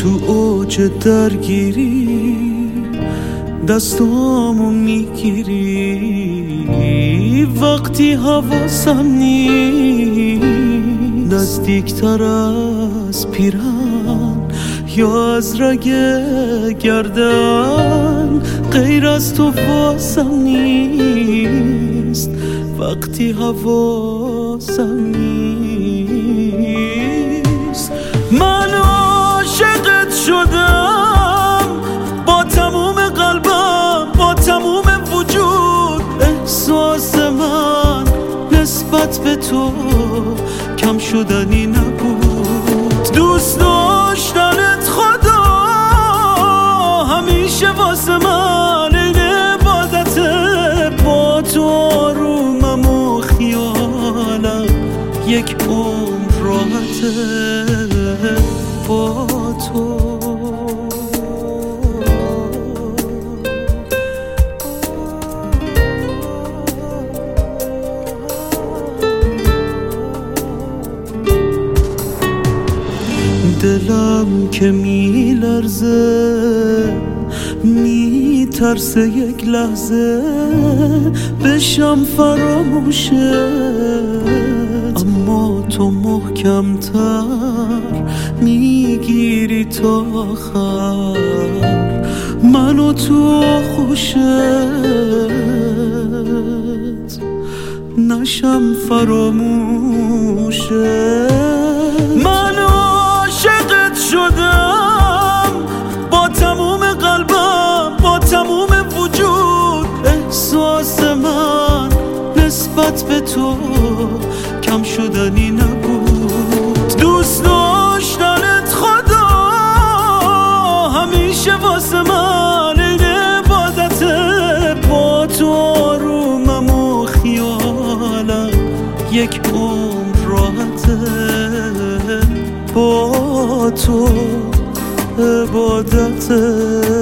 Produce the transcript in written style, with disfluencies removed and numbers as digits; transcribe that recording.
تو اوج درگیری دستامو میگیری، وقتی حواسم نیست نزدیکتر از پیرن یا از رگ گردن، غیر از تو واسم نیست وقتی حواسم نیست. من عاشقت شدم با تموم قلبم، با تموم وجود. احساس من نسبت به تو کم شدنی نبود. دوست داشتنت خدا همیشه واسه من این عبادته. با تو آرومم و خیالم یک عمر راحته. با تو دلم که میلرزه میترسه یک لحظه بشم فراموشت، اما تو محکمتر میگیری تا آخر منو تو خوشت، نشم فراموشت. من عاشقت شدم با تموم قلبم، با تموم وجود. احساس من نسبت به تو کم شدنی نبود. دوست داشتنت خدا همیشه واسه من این عبادته. با تو آرومم و خیالم یک عمر راحته. با تو عبادته.